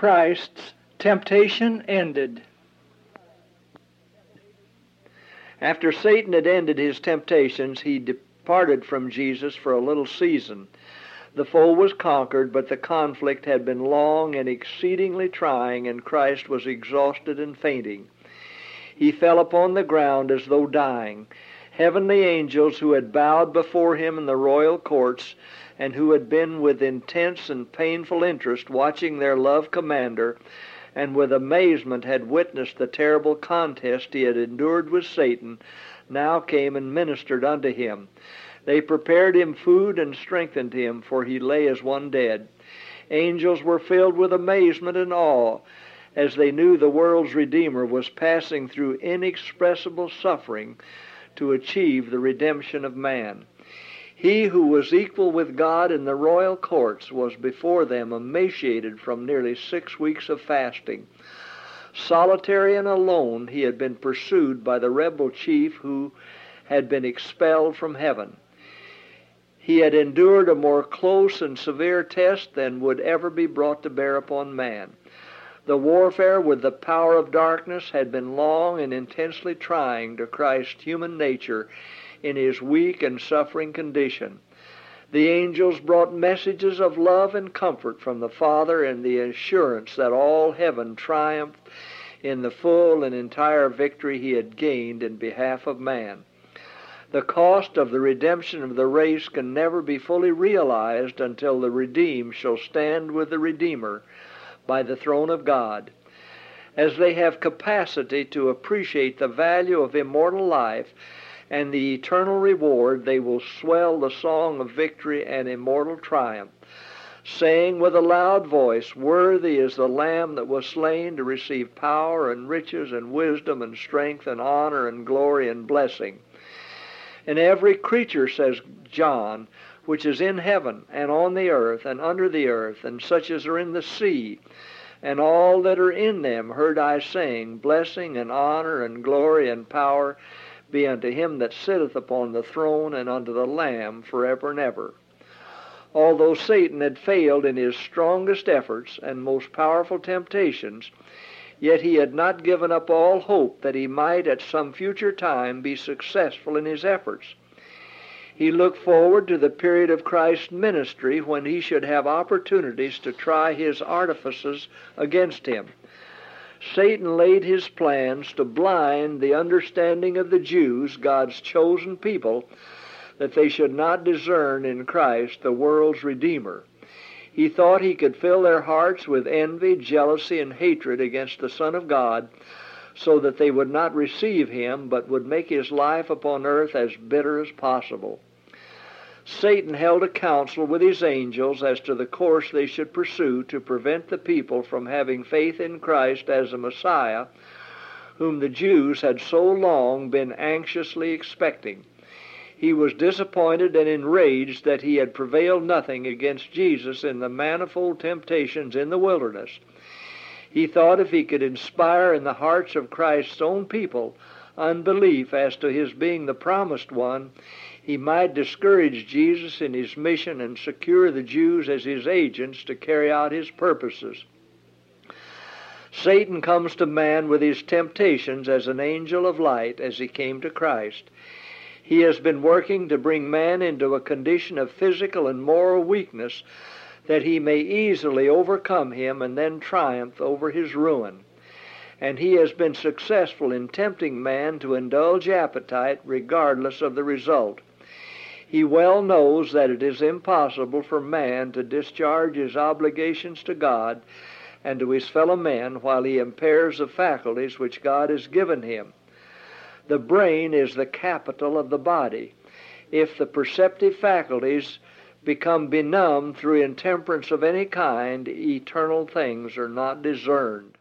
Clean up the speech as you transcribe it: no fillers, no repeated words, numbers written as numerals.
Christ's temptation ended. After Satan had ended his temptations, he departed from Jesus for a little season. The foe was conquered, but the conflict had been long and exceedingly trying, and Christ was exhausted and fainting. He fell upon the ground as though dying. Heavenly angels who had bowed before him in the royal courts, and who had been with intense and painful interest watching their loved commander, and with amazement had witnessed the terrible contest he had endured with Satan, now came and ministered unto him. They prepared him food and strengthened him, for he lay as one dead. Angels were filled with amazement and awe as they knew the world's Redeemer was passing through inexpressible suffering to achieve the redemption of man. He who was equal with God in the royal courts was before them emaciated from nearly 6 weeks of fasting. Solitary and alone, he had been pursued by the rebel chief who had been expelled from heaven. He had endured a more close and severe test than would ever be brought to bear upon man. The warfare with the power of darkness had been long and intensely trying to Christ's human nature in his weak and suffering condition. The angels brought messages of love and comfort from the Father and the assurance that all heaven triumphed in the full and entire victory he had gained in behalf of man. The cost of the redemption of the race can never be fully realized until the redeemed shall stand with the Redeemer by the throne of God. As they have capacity to appreciate the value of immortal life and the eternal reward, they will swell the song of victory and immortal triumph, saying with a loud voice, "Worthy is the Lamb that was slain to receive power and riches and wisdom and strength and honor and glory and blessing." And every creature, says John, which is in heaven and on the earth and under the earth, and such as are in the sea, and all that are in them, heard I saying, Blessing and honor and glory and power be unto him that sitteth upon the throne and unto the Lamb forever and ever. Although Satan had failed in his strongest efforts and most powerful temptations, yet he had not given up all hope that he might at some future time be successful in his efforts. He looked forward to the period of Christ's ministry when he should have opportunities to try his artifices against him. Satan laid his plans to blind the understanding of the Jews, God's chosen people, that they should not discern in Christ the world's Redeemer. He thought he could fill their hearts with envy, jealousy, and hatred against the Son of God, so that they would not receive him, but would make his life upon earth as bitter as possible. Satan held a council with his angels as to the course they should pursue to prevent the people from having faith in Christ as a Messiah, whom the Jews had so long been anxiously expecting. He was disappointed and enraged that he had prevailed nothing against Jesus in the manifold temptations in the wilderness. He thought if he could inspire in the hearts of Christ's own people unbelief as to his being the promised one, he might discourage Jesus in his mission and secure the Jews as his agents to carry out his purposes. Satan comes to man with his temptations as an angel of light as he came to Christ. He has been working to bring man into a condition of physical and moral weakness that he may easily overcome him and then triumph over his ruin. And he has been successful in tempting man to indulge appetite regardless of the result. He well knows that it is impossible for man to discharge his obligations to God and to his fellow men while he impairs the faculties which God has given him. The brain is the capital of the body. If the perceptive faculties become benumbed through intemperance of any kind, eternal things are not discerned.